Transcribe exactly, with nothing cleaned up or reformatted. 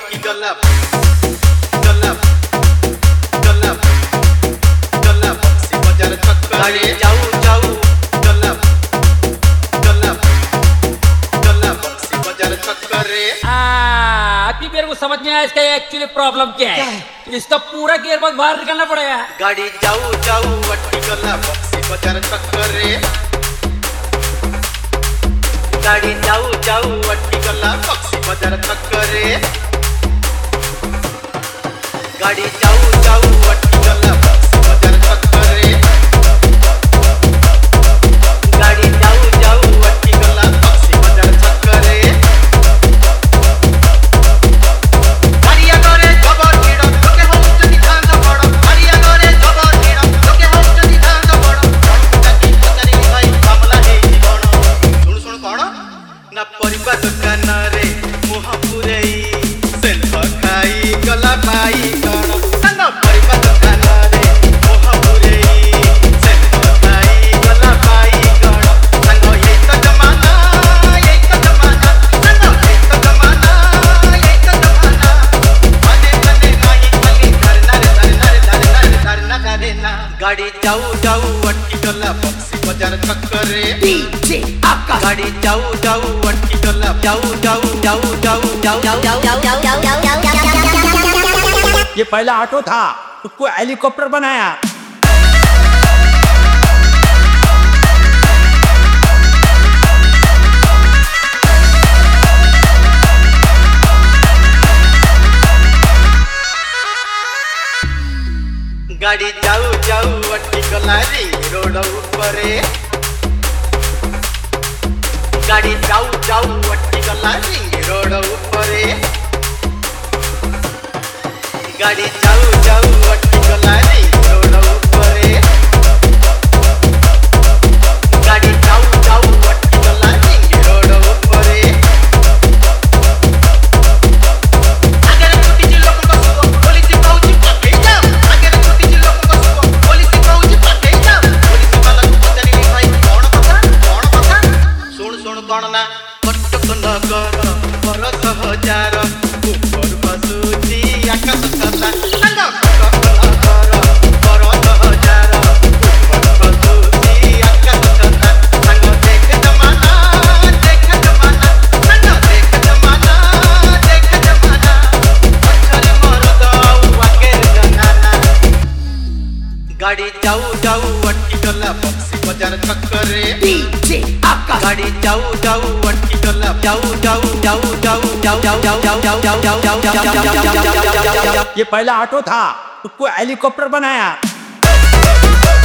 वट्टी गला गला गला गला बक्सी बाजार चक्कर जाऊ जाऊ गला गला गला बक्सी बाजार चक्कर रे। अभी मेरे को समझ में आया इसका एक्चुअली प्रॉब्लम क्या है। इसका पूरा गियर बॉक्स बाहर निकालना पड़ेगा। गाड़ी जाऊ जाऊ वट्टी गला बक्सी बाजार चक्कर रे। गाड़ी जाऊ जाऊ वट्टी गला बक्सी बाजार चक्कर रे। गाड़ी जाऊ जाऊ वट्टी गला बक्सी बाजार चक्कर रे। गाड़ी जाऊ जाऊ वट्टी गला बक्सी बाजार चक्कर रे। हरिया करे जबर भिड़ लोके होउचनी धान बड़। हरिया करे जबर भिड़ लोके होउचनी धान बड़। जाति पचारि भाई मामला हे जीवन। सुन सुन कोन ना परिबा दुकान रे मुह पुरेई सेल्फ खाई गला पाई कोन ना परिबा दुकान रे मुह पुरेई सेल्फ खाई गला पाई कोन। संग ये तो जमाना ये तो जमाना संग ये तो जमाना ये तो जमाना मने मने नाही खाली करना रे करना रे करना रे करना करना। गाड़ी जाऊ जाऊ वट्टी गला बक्सी बाजार चक्कर रे। डीजे आकाश। गाड़ी जाऊ जाऊ वट्टी गला जाऊ जाऊ जाऊ जाऊ जाऊ जाऊ जाऊ जाऊ जाऊ जाऊ जाऊ जाऊ। ये पहला ऑटो था, उसको हेलीकॉप्टर बनाया। गाड़ी जाऊ जाऊ वट्टी गला रे रोड ऊपरे। गाड़ी जाऊ जाऊ वट्टी गला रे रोड ऊपरे। गाड़ी जाऊ जाऊ वट्टी गला रे रोड ऊपरे। गाड़ी जाऊ जाऊ वट्टी गला रे रोड ऊपरे। आगे कुटी जी लोक बसो पुलिस कहूची पके जा। आगे कुटी जी लोक बसो पुलिस कहूची पके जा। पुलिस वाला को पचारि भाई कोन कथा कोन कथा। सुन सुन कोन ना कटक नगर बरस हजार ऊपर बसुची आकाश सता। संग कटक नगर बरस हजार ऊपर बसुची आकाश सता। संग देख जमाना देख जमाना संग देख जमाना देख जमाना पछरे मरद आके जनाना। गाड़ी जाऊ जाऊ वट्टी गला बक्सी बाजार चक्कर रे। डीजे आकाश। गाड़ी जाऊ जाऊ वट्टी गला जाऊ जाऊ जाऊ जाऊ जाऊ जाऊ जाऊ जाऊ जाऊ जाऊ जाऊ जाऊ जाऊ जाऊ जाऊ जाऊ। ये पहला ऑटो था, उसको हेलीकॉप्टर बनाया।